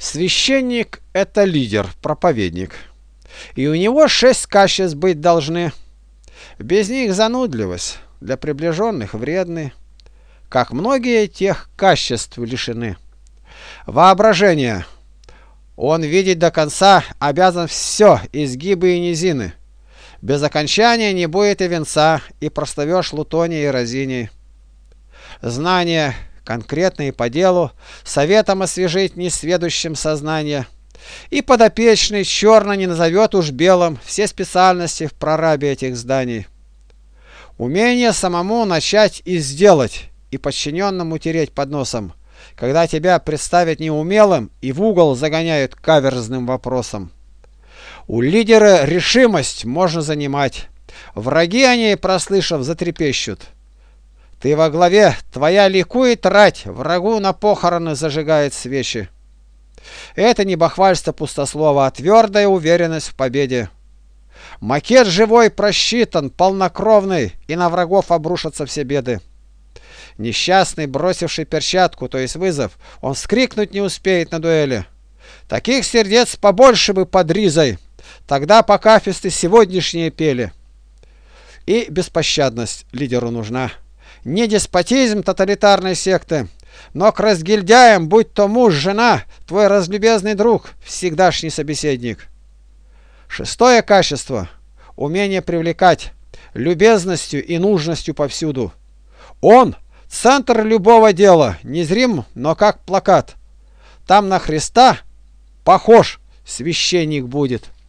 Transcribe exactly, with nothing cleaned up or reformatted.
Священник – это лидер, проповедник. И у него шесть качеств быть должны. Без них занудливость, для приближенных вредны, как многие тех качеств лишены. Воображение. Он видеть до конца обязан все, изгибы и низины. Без окончания не будет и венца, и прославишь Лутоний и Розиний. Знание конкретно и по делу, советом освежить несведущим сознание. И подопечный черно не назовет уж белым все специальности в прорабе этих зданий. Умение самому начать и сделать, и подчиненному тереть под носом, когда тебя представят неумелым и в угол загоняют каверзным вопросом. У лидера решимость можно занимать, враги о ней, прослышав, затрепещут. Ты во главе, твоя ликует рать, врагу на похороны зажигает свечи. Это не бахвальство пустослова, а твердая уверенность в победе. Макет живой просчитан, полнокровный, и на врагов обрушатся все беды. Несчастный, бросивший перчатку, то есть вызов, он вскрикнуть не успеет на дуэли. Таких сердец побольше бы под ризой, тогда покафисты сегодняшние пели. И беспощадность лидеру нужна. Не деспотизм тоталитарной секты, но к разгильдяям, будь то муж, жена, твой разлюбезный друг, всегдашний собеседник. Шестое качество – умение привлекать любезностью и нужностью повсюду. Он – центр любого дела, незрим, но как плакат. Там на Христа похож священник будет.